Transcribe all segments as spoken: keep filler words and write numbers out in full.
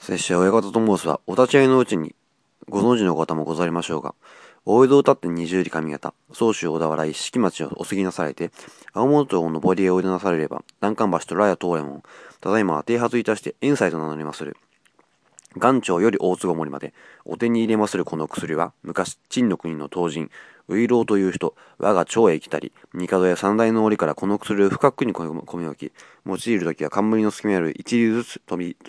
拙者親方と申すは、お立ち会いのうちに、ご存知の方もござりましょうが、大江戸を立って二十里上方、総州小田原一式町をお過ぎなされて、青本町の上りへおいでなされれば、南関橋と羅屋東右衛門、ただいまは剃髪いたして遠斎と名乗りまする。元朝より大坪森まで、お手に入れまするこの薬は、昔、陳の国の東人、ウイロウという人、我が町へ来たり、帝や三代の折からこの薬を深くに込み置き、用いるときは冠の隙間より一粒ずつ飛び、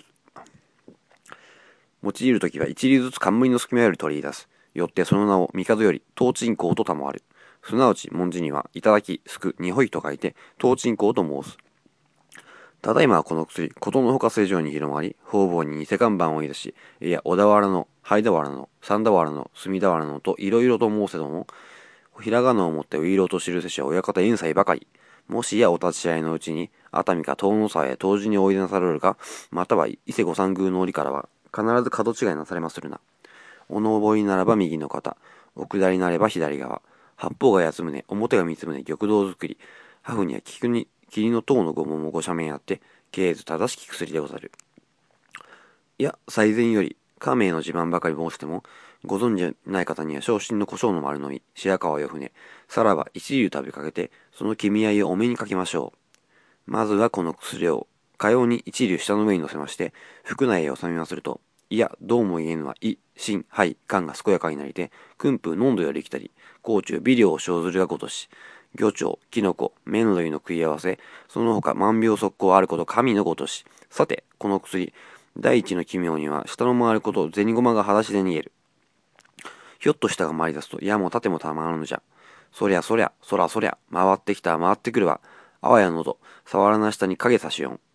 用いるときは一粒ずつ冠の隙間より取り出す。よってその名を帝より東鎮香と賜る。すなわち文字には、いただき、すく、にほいと書いて、東鎮香と申す。ただいまはこの薬、ことのほか正常に広まり、方々に偽看板を言い出し、いや、小田原の、灰田原の、三田原の、隅田原のといろいろと申せども、ひらがなをもってウイロウと記せしは親方遠斎ばかり。もしやお立ち会いのうちに、熱海か遠野沢へ当時においでなされるか、または伊勢御三宮の折からは、必ず角違いなされまするな。お上りならば右の肩、お下りなれば左側。八方が八つ胸、表が三つ胸、玉堂作り。ハフには菊に、霧の塔の御門もご赦免あって、経営ず正しき薬でござる。いや、最前より、家名の自慢ばかり申しても、ご存じない方には昇進の胡椒の丸のみ、白川よ船、さらば一流食べかけて、その君合いをお目にかけましょう。まずはこの薬を、かように一流下の上に乗せまして、腹内へ収めますると、いや、どうも言えぬは、胃、心、肺、肝が健やかになりて、訓風、濃度より来たり、甲虫、微量を生ずるがごとし、魚腸、キノコ、麺類の食い合わせ、その他万病速攻あること神のごとし。さて、この薬、第一の奇妙には、下の回ることを銭駒が裸足で逃げる。ひょっと下が回り出すと、矢も盾もたまらぬじゃ。そりゃそりゃ、そらそりゃ、回ってきた回ってくるわ。あわやのど、触らな下に影差しよん。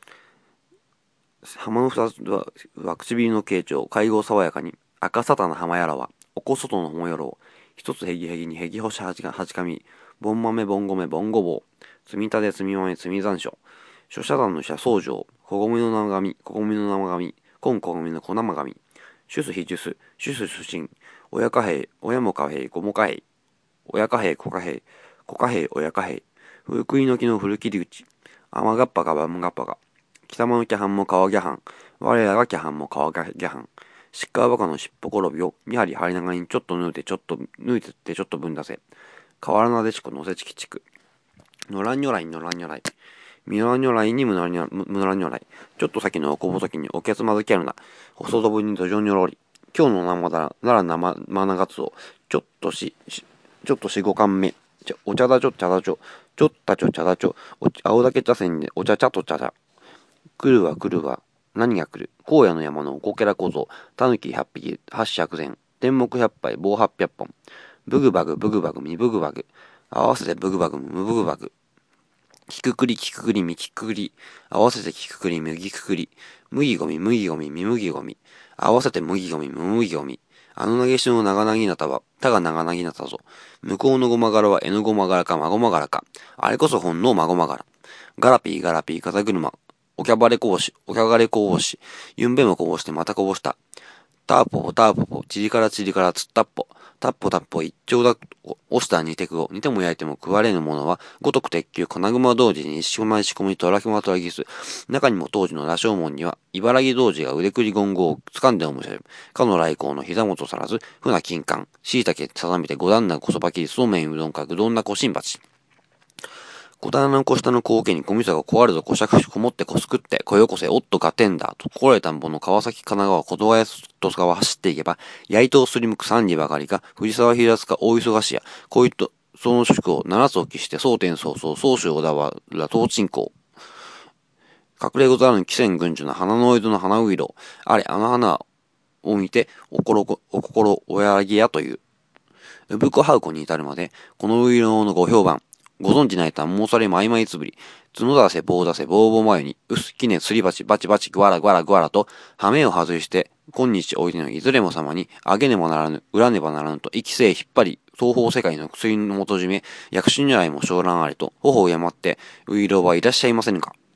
浜の二つは、は唇の傾聴、会合爽やかに、赤沙汰な浜やらは、おこ外のほもよろを、一つへぎへぎにへぎほしはちが、はちかみ、ぼん豆ぼん米ぼんごぼう、積み立て積み豆積み残暑、諸社団の社僧正、こごみの生紙、こごみの生紙、こんこごみの小生紙、主す非主す、主す主神、親貨幣、親も貨幣、子も貨幣、親貨幣、子貨幣、子貨幣、親貨幣、福井の木の古切り口、甘がっぱがばむがっぱが、北間のキャハンも川ギャハン、我らがキャハンも川ギャハン、しっかわばかのしっぽころびを、やはり張り長にちょっと抜いてちょっと、抜いてってちょっと分出せ。河原なでしこのせちきちく。のらんにょらいのらんにょらい。みのらんにょらいにむならにょむならにょらい。ちょっと先のおこぼときにおけつまずきあるな。細どぶに土壌にょろり。今日の生だなら生マナガツオ。ちょっとし、しちょっとしごかんめ。ちょお茶だちょ茶だちょ。ちょったちょ茶だちょ。お青竹茶筅でお茶茶と茶だ。来るわ来るわ。何が来る。荒野の山のおこけら小僧。たぬきひゃっぴき、八尺前。天目百杯、棒八百本。ブグバグ、ブグバグ、ミブグバグ。合わせてブグバグ、ムブグバグ。キククリ、キククリ、ミキククリ。合わせてキククリ、ムギククリ。麦ゴミ、麦ゴミ、ミ麦ゴミ。合わせて麦ゴミ、ム麦ゴミ。あの投げしの長なぎなたは、たが長なぎなたぞ。向こうのごま柄はえのごま柄かまごま柄か。あれこそ本のまごま柄。ガラピーガラピー風車。おキャバレこぼし、おキャガレこぼし。ゆんべもこぼしてまたこぼした。ターポポターポポ、チリからチリからつったっぽ。タッポタッポ一丁だ、押した煮てくを、煮ても焼いても食われぬものは、ごとく鉄球、金熊同時に石駒仕込み、トラキマトラギス。中にも当時の羅生門には、茨城同時が腕くり言語を掴んでおむせる。かの来光の膝元さらず、船金柑、椎茸定めて五段なこそばきり、そうめんうどんかぐどんなこしんばち。小棚の小下の小桶に小味噌が壊るぞこしゃくしこもってこすくって、こよこせおっとガテンダーと、心得たんぼの川崎神奈川小戸谷と川走っていけば、やいとをすりむく三里ばかりか、藤沢平塚大忙しや、こういった、その宿を七つ置きして、蒼天早々、総州小田原、東鎮港。隠れござらぬ汽船軍樹の花の江戸の花ういろう。あれ、あの花を見て、おころ、お心、おやらぎやという。うぶこはうこに至るまで、このういろうのご評判。ご存じないとは申されまいまいつぶり。角出せ棒出せ棒棒前に、うすきねすりばちバチバチぐわらぐわらぐわらと、羽目を外して、今日おいでのいずれも様に、あげねばならぬ、恨ねばならぬと、息せえ引っ張り、東方世界の薬の元締め、薬種如来も昇蘭あれと、頬をやまって、ういろうはいらっしゃいませぬか。